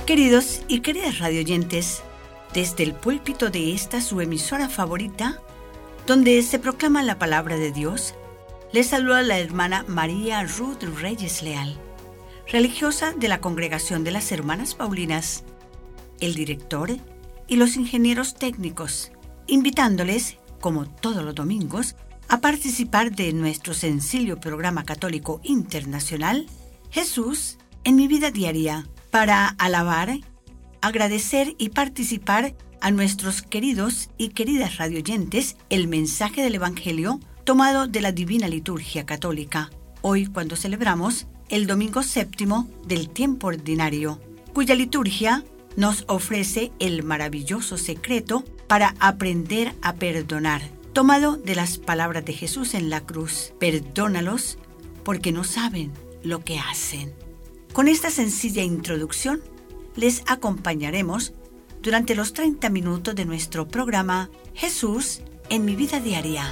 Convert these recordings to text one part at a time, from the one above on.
Queridos y queridas radioyentes, desde el púlpito de esta su emisora favorita, donde se proclama la palabra de Dios, les saluda la hermana María Ruth Reyes Leal, religiosa de la Congregación de las Hermanas Paulinas, el director y los ingenieros técnicos, invitándoles, como todos los domingos, a participar de nuestro sencillo programa católico internacional, Jesús en mi vida diaria, para alabar, agradecer y participar a nuestros queridos y queridas radioyentes el mensaje del Evangelio tomado de la Divina Liturgia Católica, hoy cuando celebramos el domingo séptimo del tiempo ordinario, cuya liturgia nos ofrece el maravilloso secreto para aprender a perdonar, tomado de las palabras de Jesús en la cruz: perdónalos porque no saben lo que hacen. Con esta sencilla introducción, les acompañaremos durante los 30 minutos de nuestro programa Jesús en mi vida diaria.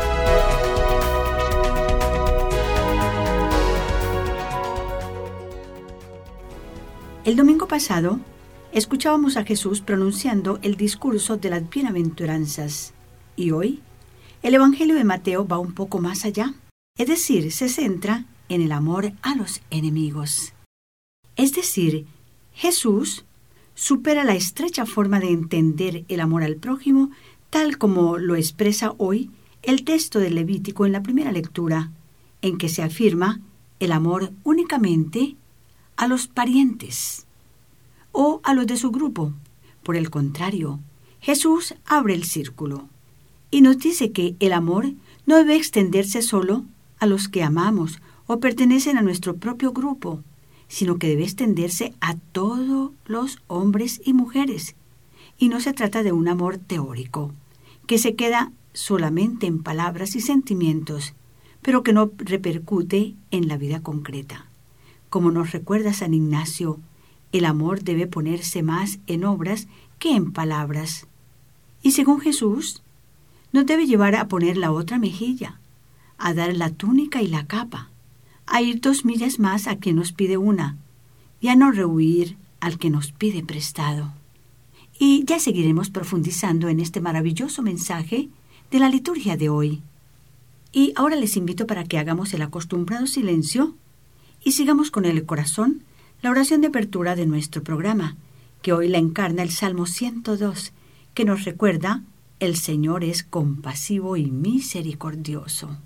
El domingo pasado, escuchábamos a Jesús pronunciando el discurso de las bienaventuranzas. Y hoy, el Evangelio de Mateo va un poco más allá, es decir, se centra en el amor a los enemigos. Es decir, Jesús supera la estrecha forma de entender el amor al prójimo, tal como lo expresa hoy el texto del Levítico en la primera lectura, en que se afirma el amor únicamente a los parientes o a los de su grupo. Por el contrario, Jesús abre el círculo y nos dice que el amor no debe extenderse solo a los que amamos o pertenecen a nuestro propio grupo, sino que debe extenderse a todos los hombres y mujeres. Y no se trata de un amor teórico, que se queda solamente en palabras y sentimientos, pero que no repercute en la vida concreta. Como nos recuerda San Ignacio, el amor debe ponerse más en obras que en palabras. Y según Jesús, nos debe llevar a poner la otra mejilla, a dar la túnica y la capa, a ir 2 millas más a quien nos pide una, y a no rehuir al que nos pide prestado. Y ya seguiremos profundizando en este maravilloso mensaje de la liturgia de hoy. Y ahora les invito para que hagamos el acostumbrado silencio y sigamos con el corazón la oración de apertura de nuestro programa, que hoy la encarna el Salmo 102, que nos recuerda: el Señor es compasivo y misericordioso.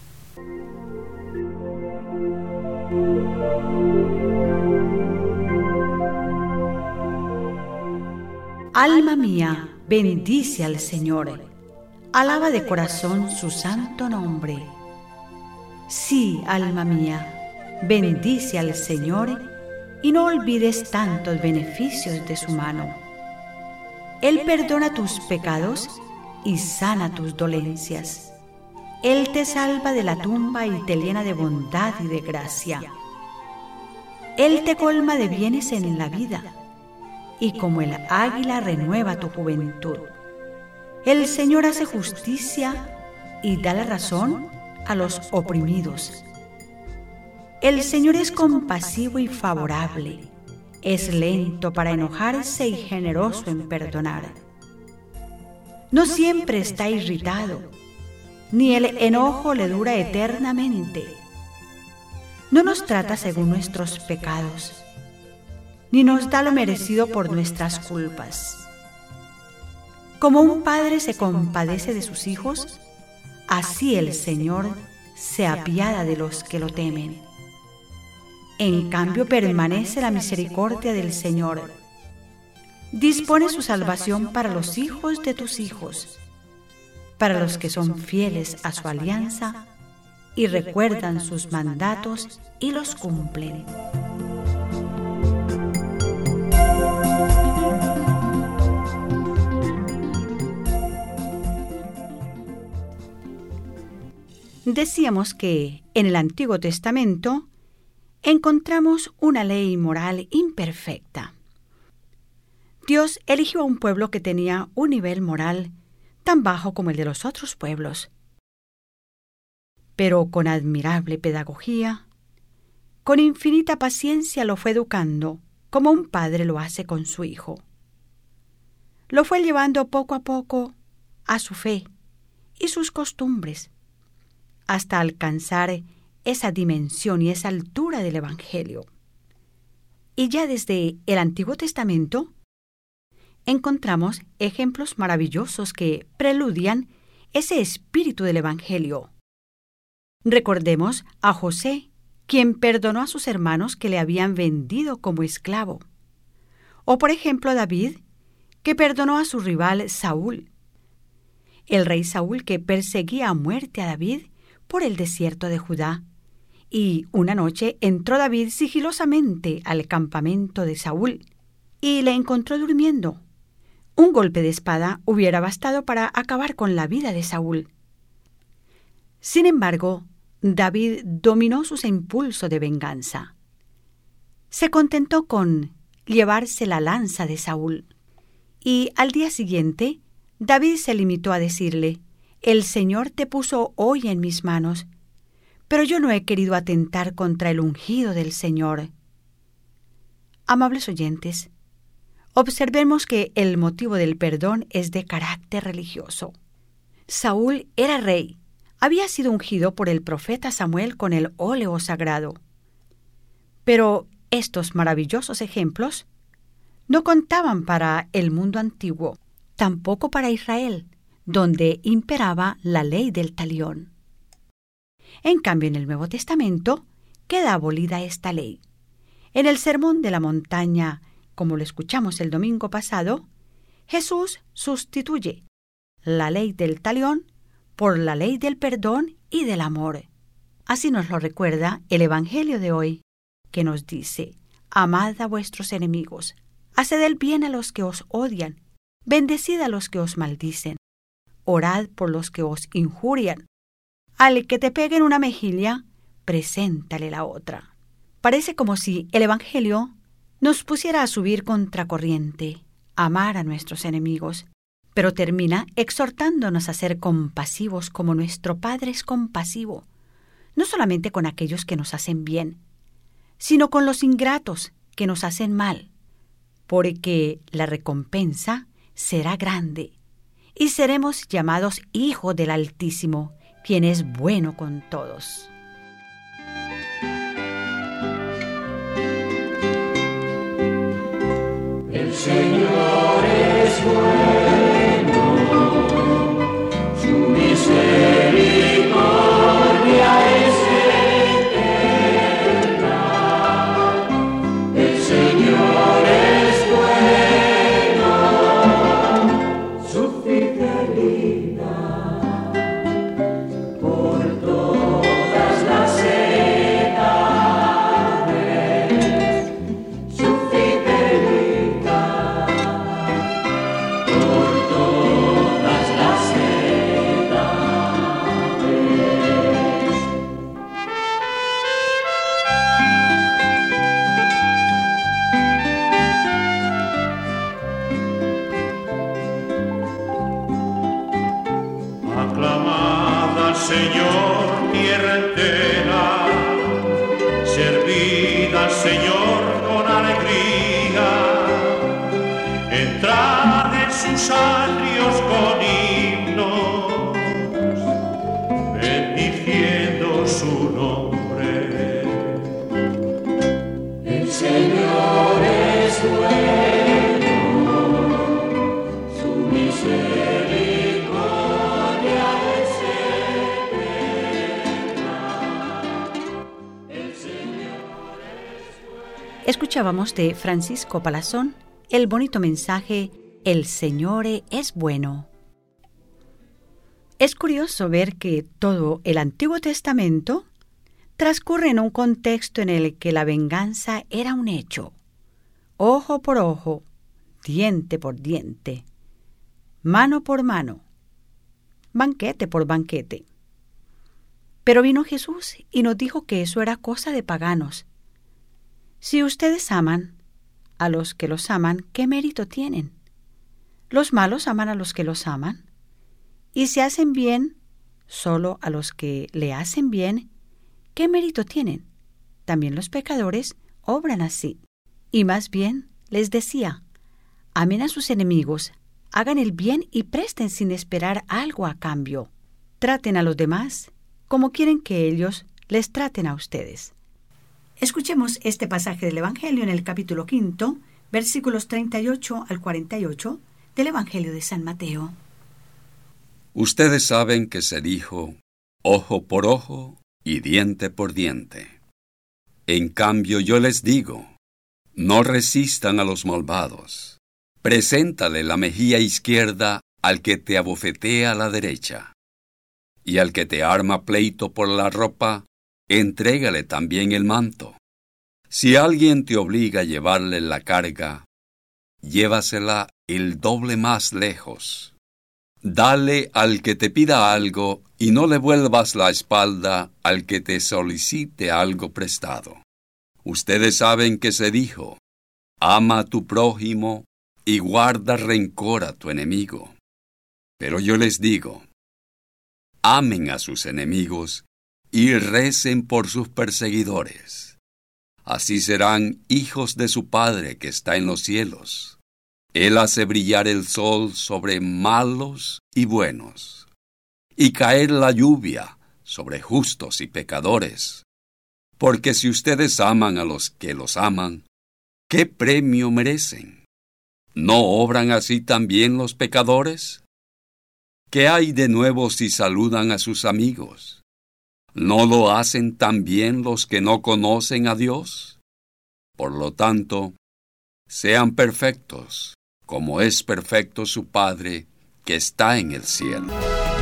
Alma mía, bendice al Señor. Alaba de corazón su santo nombre. Sí, alma mía, bendice al Señor y no olvides tantos beneficios de su mano. Él perdona tus pecados y sana tus dolencias. Él te salva de la tumba y te llena de bondad y de gracia. Él te colma de bienes en la vida, y como el águila renueva tu juventud. El Señor hace justicia y da la razón a los oprimidos. El Señor es compasivo y favorable, es lento para enojarse y generoso en perdonar. No siempre está irritado, ni el enojo le dura eternamente. No nos trata según nuestros pecados, ni nos da lo merecido por nuestras culpas. Como un padre se compadece de sus hijos, así el Señor se apiada de los que lo temen. En cambio permanece la misericordia del Señor. Dispone su salvación para los hijos de tus hijos, para los que son fieles a su alianza y recuerdan sus mandatos y los cumplen. Decíamos que en el Antiguo Testamento encontramos una ley moral imperfecta. Dios eligió a un pueblo que tenía un nivel moral tan bajo como el de los otros pueblos, pero con admirable pedagogía, con infinita paciencia lo fue educando como un padre lo hace con su hijo. Lo fue llevando poco a poco a su fe y sus costumbres, hasta alcanzar esa dimensión y esa altura del Evangelio. Y ya desde el Antiguo Testamento encontramos ejemplos maravillosos que preludian ese espíritu del Evangelio. Recordemos a José, quien perdonó a sus hermanos que le habían vendido como esclavo. O por ejemplo a David, que perdonó a su rival Saúl. El rey Saúl que perseguía a muerte a David por el desierto de Judá. Y una noche entró David sigilosamente al campamento de Saúl y le encontró durmiendo. Un golpe de espada hubiera bastado para acabar con la vida de Saúl. Sin embargo, David dominó sus impulsos de venganza. Se contentó con llevarse la lanza de Saúl. Y al día siguiente, David se limitó a decirle: «El Señor te puso hoy en mis manos, pero yo no he querido atentar contra el ungido del Señor». Amables oyentes, observemos que el motivo del perdón es de carácter religioso. Saúl era rey, había sido ungido por el profeta Samuel con el óleo sagrado. Pero estos maravillosos ejemplos no contaban para el mundo antiguo, tampoco para Israel, donde imperaba la ley del talión. En cambio, en el Nuevo Testamento queda abolida esta ley. En el Sermón de la Montaña, como lo escuchamos el domingo pasado, Jesús sustituye la ley del talión por la ley del perdón y del amor. Así nos lo recuerda el Evangelio de hoy, que nos dice: «Amad a vuestros enemigos, haced el bien a los que os odian, bendecid a los que os maldicen, orad por los que os injurian. Al que te pegue en una mejilla, preséntale la otra». Parece como si el Evangelio nos pusiera a subir contracorriente, a amar a nuestros enemigos, pero termina exhortándonos a ser compasivos como nuestro Padre es compasivo, no solamente con aquellos que nos hacen bien, sino con los ingratos que nos hacen mal, porque la recompensa será grande y seremos llamados hijos del Altísimo, quien es bueno con todos. El Señor es bueno, su misericordia es eterna. El Señor es bueno, su fidelidad por todas las edades, su fidelidad por todas las edades. Aclamad al Señor, tierra entera, servid al Señor con alegría, entrad en sus atrios con himnos, bendiciendo su nombre. El Señor es bueno, su misericordia es eterna. El Señor Escuchábamos de Francisco Palazón el bonito mensaje «El Señor es bueno». Es curioso ver que todo el Antiguo Testamento transcurre en un contexto en el que la venganza era un hecho. Ojo por ojo, diente por diente, mano por mano, banquete por banquete. Pero vino Jesús y nos dijo que eso era cosa de paganos. Si ustedes aman a los que los aman, ¿qué mérito tienen? Los malos aman a los que los aman. Y si hacen bien solo a los que le hacen bien, ¿qué mérito tienen? También los pecadores obran así. Y más bien les decía, amen a sus enemigos, hagan el bien y presten sin esperar algo a cambio. Traten a los demás como quieren que ellos les traten a ustedes. Escuchemos este pasaje del Evangelio en el capítulo 5, versículos 38 al 48 del Evangelio de San Mateo. Ustedes saben que se dijo, ojo por ojo y diente por diente. En cambio yo les digo, no resistan a los malvados. Preséntale la mejilla izquierda al que te abofetea la derecha. Y al que te arma pleito por la ropa, entrégale también el manto. Si alguien te obliga a llevarle la carga, llévasela el doble más lejos. Dale al que te pida algo y no le vuelvas la espalda al que te solicite algo prestado. Ustedes saben que se dijo, ama a tu prójimo y guarda rencor a tu enemigo. Pero yo les digo, amen a sus enemigos y recen por sus perseguidores. Así serán hijos de su Padre que está en los cielos. Él hace brillar el sol sobre malos y buenos, y caer la lluvia sobre justos y pecadores. Porque si ustedes aman a los que los aman, ¿qué premio merecen? ¿No obran así también los pecadores? ¿Qué hay de nuevo si saludan a sus amigos? ¿No lo hacen también los que no conocen a Dios? Por lo tanto, sean perfectos, como es perfecto su Padre que está en el cielo.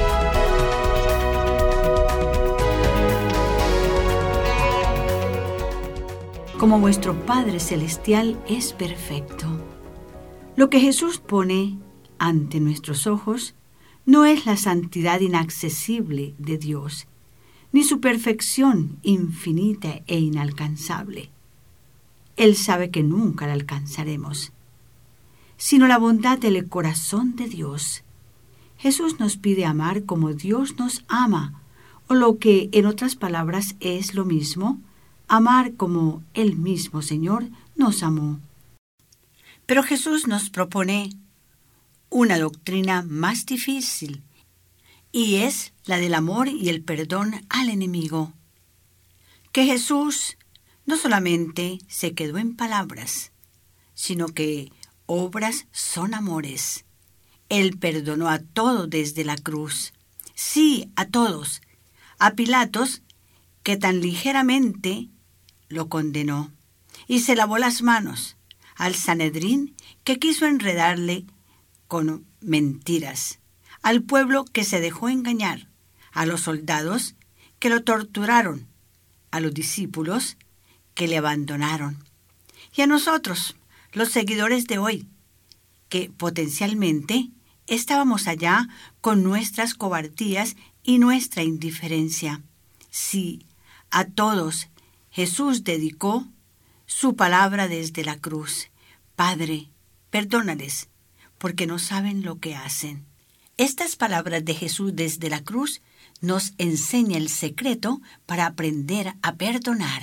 Como vuestro Padre Celestial es perfecto. Lo que Jesús pone ante nuestros ojos no es la santidad inaccesible de Dios, ni su perfección infinita e inalcanzable. Él sabe que nunca la alcanzaremos, sino la bondad del corazón de Dios. Jesús nos pide amar como Dios nos ama, o lo que en otras palabras es lo mismo, amar como el mismo Señor nos amó. Pero Jesús nos propone una doctrina más difícil, y es la del amor y el perdón al enemigo. Que Jesús no solamente se quedó en palabras, sino que obras son amores. Él perdonó a todos desde la cruz. Sí, a todos. A Pilatos, que tan ligeramente lo condenó, y se lavó las manos. Al Sanedrín, que quiso enredarle con mentiras. Al pueblo que se dejó engañar. A los soldados que lo torturaron. A los discípulos que le abandonaron. Y a nosotros, los seguidores de hoy, que potencialmente estábamos allá con nuestras cobardías y nuestra indiferencia. Sí, a todos Jesús dedicó su palabra desde la cruz. Padre, perdónales, porque no saben lo que hacen. Estas palabras de Jesús desde la cruz nos enseña el secreto para aprender a perdonar.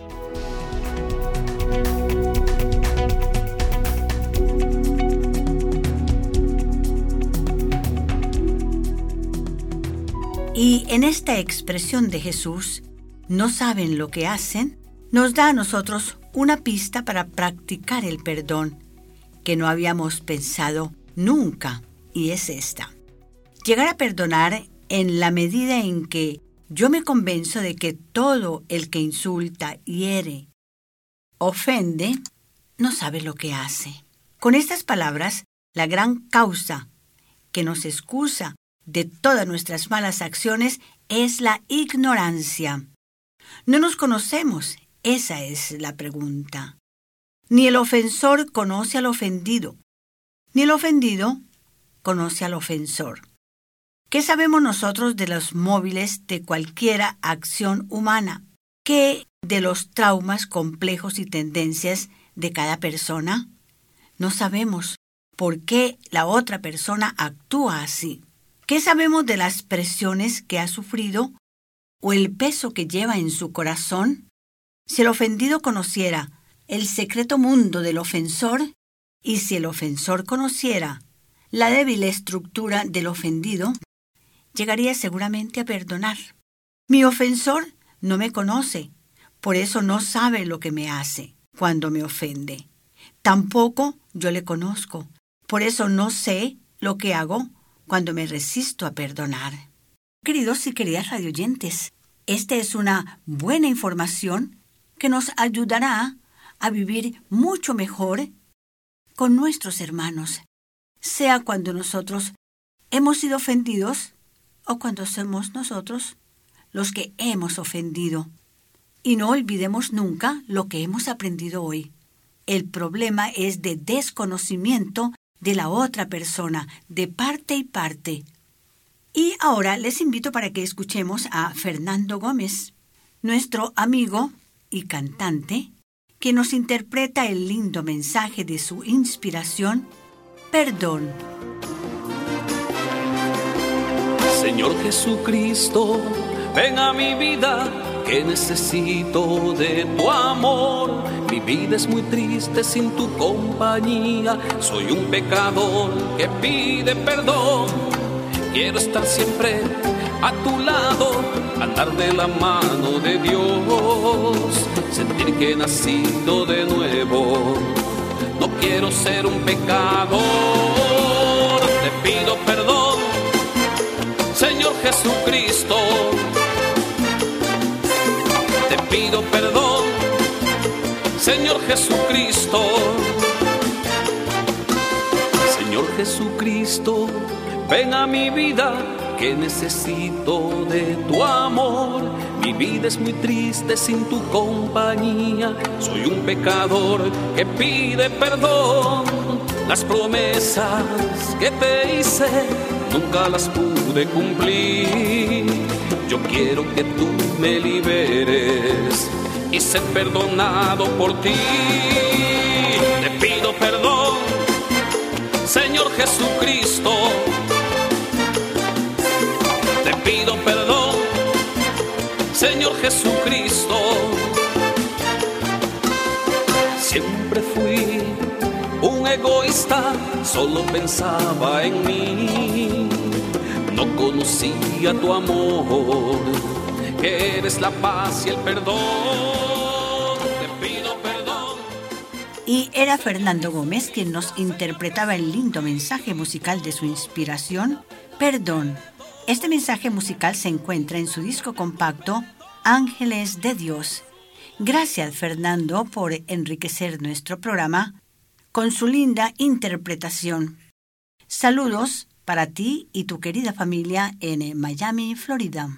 Y en esta expresión de Jesús, no saben lo que hacen, nos da a nosotros una pista para practicar el perdón que no habíamos pensado nunca, y es esta. Llegar a perdonar en la medida en que yo me convenzo de que todo el que insulta, hiere, ofende, no sabe lo que hace. Con estas palabras, la gran causa que nos excusa de todas nuestras malas acciones es la ignorancia. No nos conocemos, esa es la pregunta. Ni el ofensor conoce al ofendido, ni el ofendido conoce al ofensor. ¿Qué sabemos nosotros de los móviles de cualquiera acción humana? ¿Qué de los traumas complejos y tendencias de cada persona? No sabemos por qué la otra persona actúa así. ¿Qué sabemos de las presiones que ha sufrido o el peso que lleva en su corazón? Si el ofendido conociera el secreto mundo del ofensor, y si el ofensor conociera la débil estructura del ofendido, llegaría seguramente a perdonar. Mi ofensor no me conoce, por eso no sabe lo que me hace cuando me ofende. Tampoco yo le conozco, por eso no sé lo que hago cuando me resisto a perdonar. Queridos y queridas radioyentes, esta es una buena información que nos ayudará a vivir mucho mejor con nuestros hermanos, sea cuando nosotros hemos sido ofendidos o cuando somos nosotros los que hemos ofendido. Y no olvidemos nunca lo que hemos aprendido hoy. El problema es de desconocimiento de la otra persona, de parte y parte. Y ahora les invito para que escuchemos a Fernando Gómez, nuestro amigo y cantante, que nos interpreta el lindo mensaje de su inspiración, Perdón. Señor Jesucristo, ven a mi vida, que necesito de tu amor. Mi vida es muy triste sin tu compañía. Soy un pecador que pide perdón. Quiero estar siempre a tu lado, andar de la mano de Dios, sentir que he nacido de nuevo. No quiero ser un pecador. Te pido perdón, Señor Jesucristo. Te pido perdón, Señor Jesucristo. Señor Jesucristo, ven a mi vida, que necesito de tu amor. Mi vida es muy triste sin tu compañía. Soy un pecador que pide perdón. Las promesas que te hice nunca las pude cumplir. Yo quiero que tú me liberes y ser perdonado por ti. Te pido perdón, Señor Jesucristo. Te pido perdón, Señor Jesucristo. Siempre fui un egoísta, solo pensaba en mí. No conocía tu amor, que eres la paz y el perdón. Te pido perdón. Y era Fernando Gómez quien nos interpretaba el lindo mensaje musical de su inspiración, Perdón. Este mensaje musical se encuentra en su disco compacto Ángeles de Dios. Gracias, Fernando, por enriquecer nuestro programa con su linda interpretación. Saludos para ti y tu querida familia en Miami, Florida.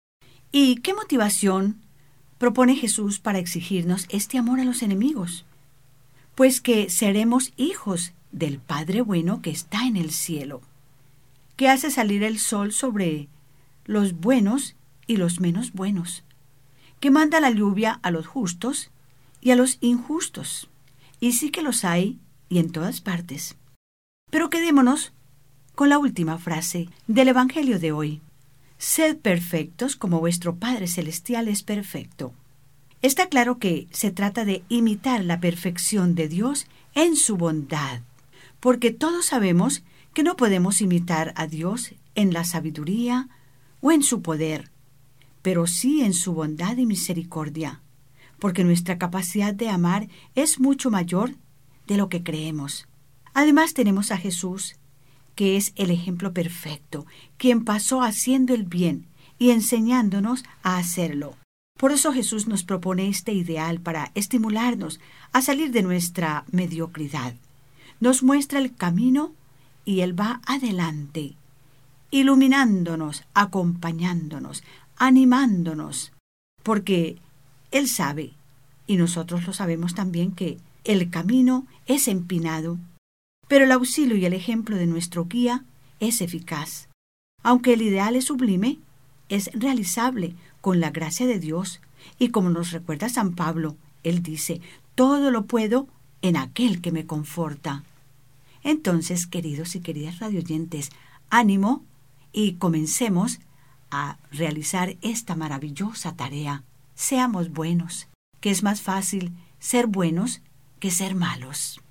¿Y qué motivación propone Jesús para exigirnos este amor a los enemigos? Pues que seremos hijos del Padre bueno que está en el cielo, que hace salir el sol sobre los buenos y los menos buenos, que manda la lluvia a los justos y a los injustos, y sí que los hay y en todas partes. Pero quedémonos con la última frase del Evangelio de hoy. Sed perfectos como vuestro Padre Celestial es perfecto. Está claro que se trata de imitar la perfección de Dios en su bondad, porque todos sabemos que no podemos imitar a Dios en la sabiduría o en su poder, pero sí en su bondad y misericordia, porque nuestra capacidad de amar es mucho mayor de lo que creemos. Además tenemos a Jesús, que es el ejemplo perfecto, quien pasó haciendo el bien y enseñándonos a hacerlo. Por eso Jesús nos propone este ideal para estimularnos a salir de nuestra mediocridad. Nos muestra el camino y Él va adelante, iluminándonos, acompañándonos, animándonos, porque Él sabe, y nosotros lo sabemos también, que el camino es empinado, pero el auxilio y el ejemplo de nuestro guía es eficaz. Aunque el ideal es sublime, es realizable con la gracia de Dios, y como nos recuerda San Pablo, él dice, todo lo puedo en aquel que me conforta. Entonces, queridos y queridas radioyentes, ánimo y comencemos a realizar esta maravillosa tarea. Seamos buenos, que es más fácil ser buenos que ser malos.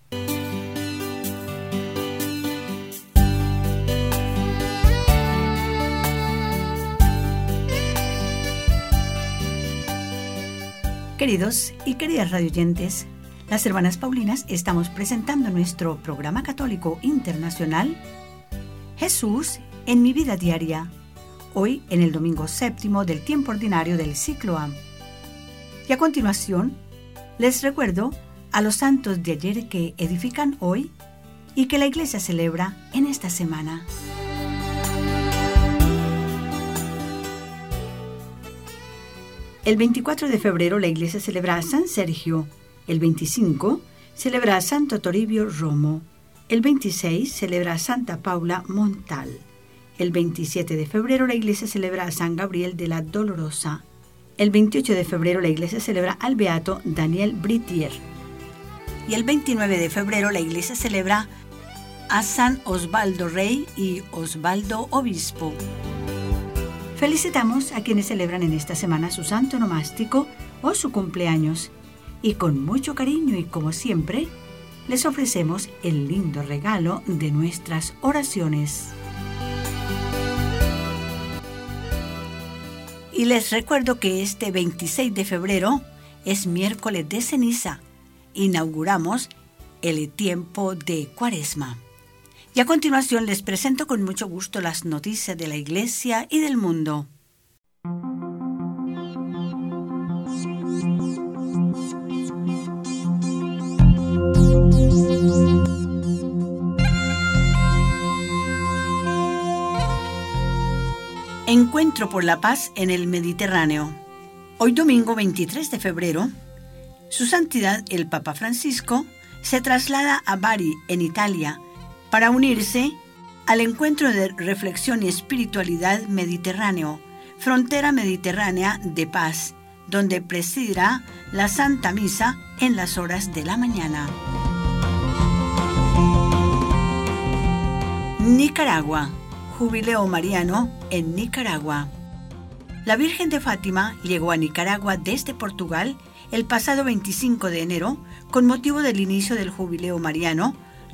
Queridos y queridas radioyentes, las hermanas Paulinas estamos presentando nuestro programa católico internacional Jesús en mi vida diaria, hoy en el domingo séptimo del tiempo ordinario del ciclo A. Y a continuación, les recuerdo a los santos de ayer que edifican hoy y que la Iglesia celebra en esta semana. El 24 de febrero la Iglesia celebra a San Sergio, el 25 celebra a Santo Toribio Romo, el 26 celebra a Santa Paula Montal, el 27 de febrero la Iglesia celebra a San Gabriel de la Dolorosa, el 28 de febrero la Iglesia celebra al Beato Daniel Britier, y el 29 de febrero la Iglesia celebra a San Osvaldo Rey y Osvaldo Obispo. Felicitamos a quienes celebran en esta semana su santo nomástico o su cumpleaños y con mucho cariño y como siempre les ofrecemos el lindo regalo de nuestras oraciones. Y les recuerdo que este 26 de febrero es miércoles de ceniza. Inauguramos el tiempo de Cuaresma. Y a continuación les presento con mucho gusto las noticias de la Iglesia y del mundo. Encuentro por la paz en el Mediterráneo. Hoy domingo 23 de febrero, Su Santidad el Papa Francisco se traslada a Bari, en Italia, para unirse al encuentro de reflexión y espiritualidad mediterráneo, frontera mediterránea de paz, donde presidirá la Santa Misa en las horas de la mañana. Nicaragua, Jubileo Mariano en Nicaragua. La Virgen de Fátima llegó a Nicaragua desde Portugal el pasado 25 de enero con motivo del inicio del Jubileo Mariano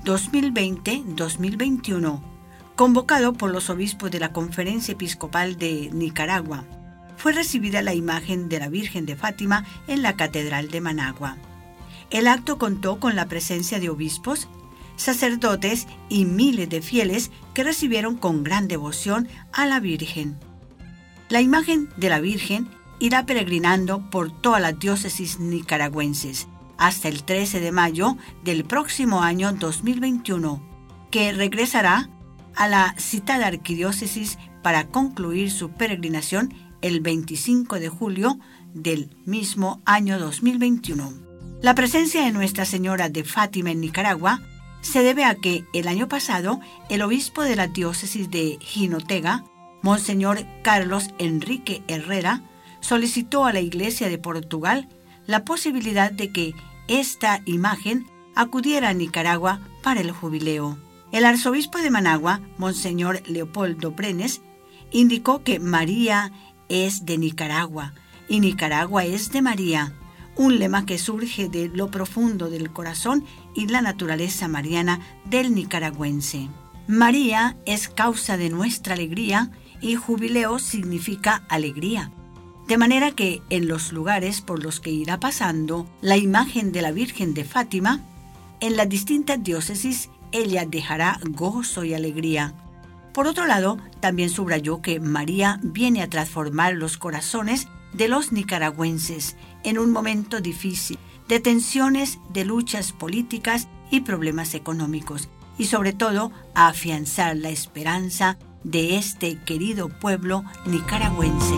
2020-2021, convocado por los obispos de la Conferencia Episcopal de Nicaragua. Fue recibida la imagen de la Virgen de Fátima en la Catedral de Managua. El acto contó con la presencia de obispos, sacerdotes y miles de fieles que recibieron con gran devoción a la Virgen. La imagen de la Virgen irá peregrinando por todas las diócesis nicaragüenses hasta el 13 de mayo del próximo año 2021, que regresará a la citada arquidiócesis para concluir su peregrinación el 25 de julio del mismo año 2021. La presencia de Nuestra Señora de Fátima en Nicaragua se debe a que el año pasado el obispo de la diócesis de Jinotega, Monseñor Carlos Enrique Herrera, solicitó a la Iglesia de Portugal la posibilidad de que esta imagen acudiera a Nicaragua para el jubileo. El arzobispo de Managua, Monseñor Leopoldo Brenes, indicó que María es de Nicaragua y Nicaragua es de María, un lema que surge de lo profundo del corazón y la naturaleza mariana del nicaragüense. María es causa de nuestra alegría y jubileo significa alegría. De manera que en los lugares por los que irá pasando la imagen de la Virgen de Fátima, en las distintas diócesis ella dejará gozo y alegría. Por otro lado, también subrayó que María viene a transformar los corazones de los nicaragüenses en un momento difícil, de tensiones, de luchas políticas y problemas económicos, y sobre todo a afianzar la esperanza de este querido pueblo nicaragüense.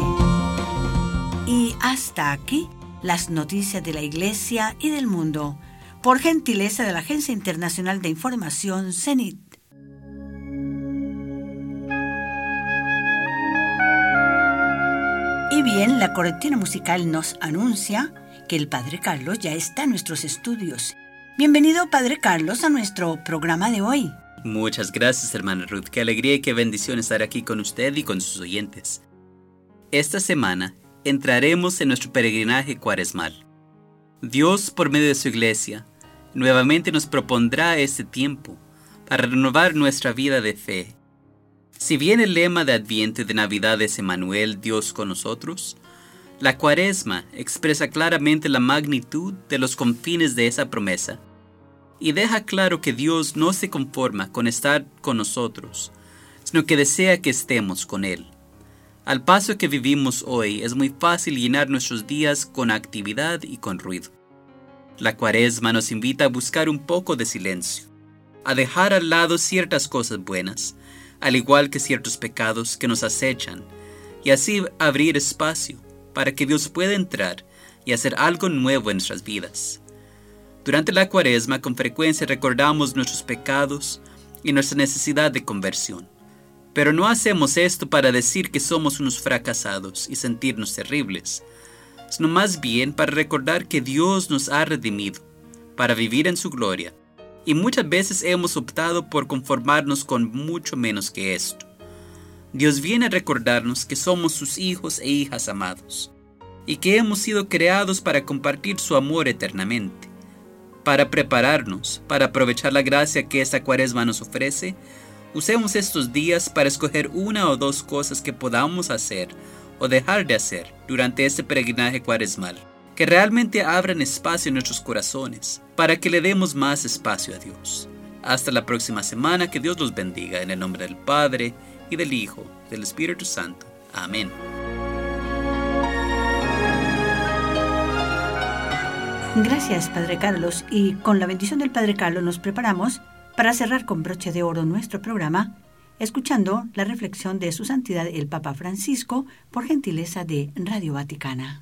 Y hasta aquí las noticias de la Iglesia y del mundo, por gentileza de la Agencia Internacional de Información, CENIT. Y bien, la cortina musical nos anuncia que el Padre Carlos ya está en nuestros estudios. Bienvenido, Padre Carlos, a nuestro programa de hoy. Muchas gracias, hermana Ruth. Qué alegría y qué bendición estar aquí con usted y con sus oyentes. Esta semana entraremos en nuestro peregrinaje cuaresmal. Dios, por medio de su iglesia, nuevamente nos propondrá este tiempo para renovar nuestra vida de fe. Si bien el lema de Adviento y de Navidad es Emmanuel, Dios con nosotros, la Cuaresma expresa claramente la magnitud de los confines de esa promesa y deja claro que Dios no se conforma con estar con nosotros, sino que desea que estemos con Él. Al paso que vivimos hoy, es muy fácil llenar nuestros días con actividad y con ruido. La Cuaresma nos invita a buscar un poco de silencio, a dejar al lado ciertas cosas buenas, al igual que ciertos pecados que nos acechan, y así abrir espacio para que Dios pueda entrar y hacer algo nuevo en nuestras vidas. Durante la Cuaresma, con frecuencia recordamos nuestros pecados y nuestra necesidad de conversión. Pero no hacemos esto para decir que somos unos fracasados y sentirnos terribles, sino más bien para recordar que Dios nos ha redimido para vivir en su gloria, y muchas veces hemos optado por conformarnos con mucho menos que esto. Dios viene a recordarnos que somos sus hijos e hijas amados, y que hemos sido creados para compartir su amor eternamente. Para prepararnos, para aprovechar la gracia que esta Cuaresma nos ofrece, usemos estos días para escoger una o dos cosas que podamos hacer o dejar de hacer durante este peregrinaje cuaresmal, que realmente abran espacio en nuestros corazones, para que le demos más espacio a Dios. Hasta la próxima semana, que Dios los bendiga, en el nombre del Padre, y del Hijo, del Espíritu Santo. Amén. Gracias, Padre Carlos, y con la bendición del Padre Carlos nos preparamos para cerrar con broche de oro nuestro programa, escuchando la reflexión de Su Santidad el Papa Francisco por gentileza de Radio Vaticana.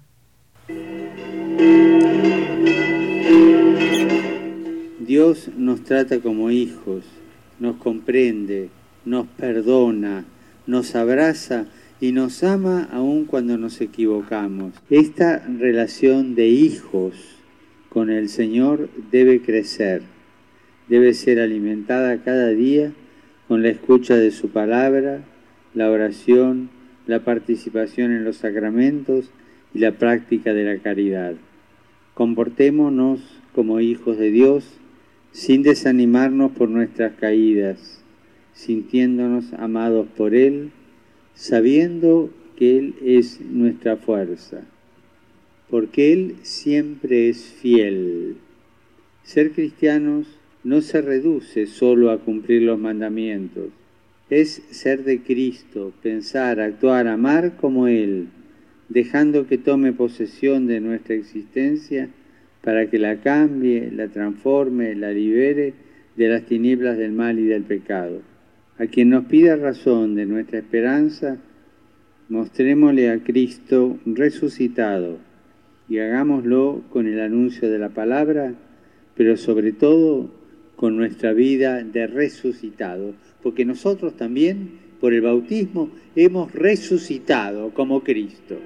Dios nos trata como hijos, nos comprende, nos perdona, nos abraza y nos ama aun cuando nos equivocamos. Esta relación de hijos con el Señor debe crecer, debe ser alimentada cada día con la escucha de su palabra, la oración, la participación en los sacramentos y la práctica de la caridad. Comportémonos como hijos de Dios, sin desanimarnos por nuestras caídas, sintiéndonos amados por Él, sabiendo que Él es nuestra fuerza, porque Él siempre es fiel. Ser cristianos no se reduce solo a cumplir los mandamientos, es ser de Cristo, pensar, actuar, amar como Él, dejando que tome posesión de nuestra existencia para que la cambie, la transforme, la libere de las tinieblas del mal y del pecado. A quien nos pida razón de nuestra esperanza, mostrémosle a Cristo resucitado y hagámoslo con el anuncio de la palabra, pero sobre todo con nuestra vida de resucitado, porque nosotros también, por el bautismo, hemos resucitado como Cristo.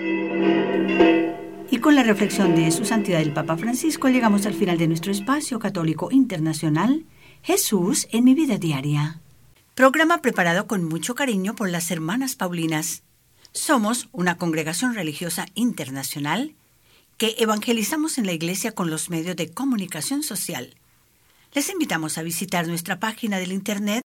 Y con la reflexión de Su Santidad el Papa Francisco llegamos al final de nuestro espacio católico internacional, Jesús en mi vida diaria. Programa preparado con mucho cariño por las Hermanas Paulinas. Somos una congregación religiosa internacional que evangelizamos en la Iglesia con los medios de comunicación social. Les invitamos a visitar nuestra página del internet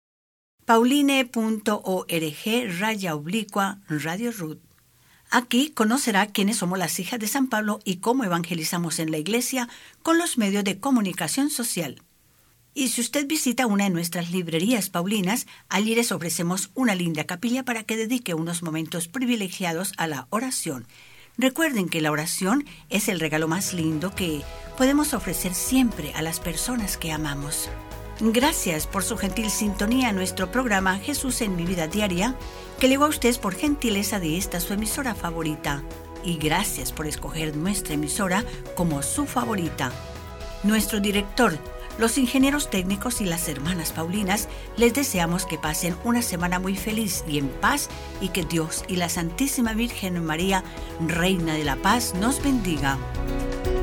pauline.org/Radio Ruth. Aquí conocerá quiénes somos las hijas de San Pablo y cómo evangelizamos en la Iglesia con los medios de comunicación social. Y si usted visita una de nuestras librerías paulinas, allí les ofrecemos una linda capilla para que dedique unos momentos privilegiados a la oración. Recuerden que la oración es el regalo más lindo que podemos ofrecer siempre a las personas que amamos. Gracias por su gentil sintonía a nuestro programa Jesús en mi vida diaria, que llegó a ustedes por gentileza de esta su emisora favorita. Y gracias por escoger nuestra emisora como su favorita. Nuestro director, los ingenieros técnicos y las hermanas Paulinas, les deseamos que pasen una semana muy feliz y en paz, y que Dios y la Santísima Virgen María, Reina de la Paz, nos bendiga.